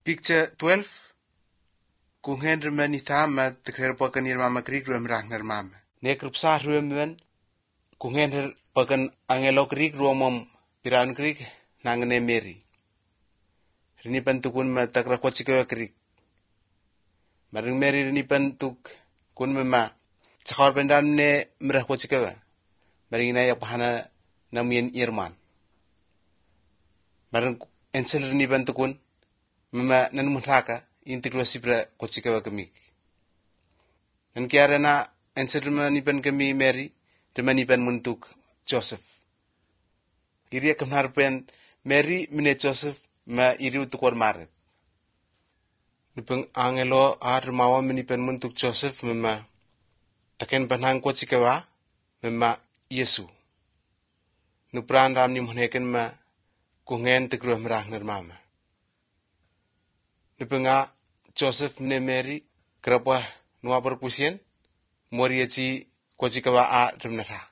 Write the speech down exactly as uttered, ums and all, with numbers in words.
Picture twelve. Kung hen man ithama tikher pakan ir mama krik ruam ragnar mama. Ne krupsa ruam man kung hen pakan angelo krik ruamom piran krik nangne Mary. Rini pantukun ma takra kwachikawa krik. Maring Mary rini pantuk kun ma chakar pendam ne merah kwachikawa. Maring ina yak pahana namien irman. Maring ensel rini pantukun mama nanumuthaka intikro sipra kwachikawa kamik. Nan kiara na ensel manipan kami Mary manipan muntuk Joseph. Iriya kamharpen Mary mine Joseph ma iriu tukwar maret. Nipeng angelo ar mawa manipan muntuk Joseph mama taken panhang kwachikawa mama Yesu. Nupran ram ni munheken ma kungen tikro merah mama. Nipenga Joseph mne Mary kerapa nuapar pusien moriachi kwachikawa a remnatha.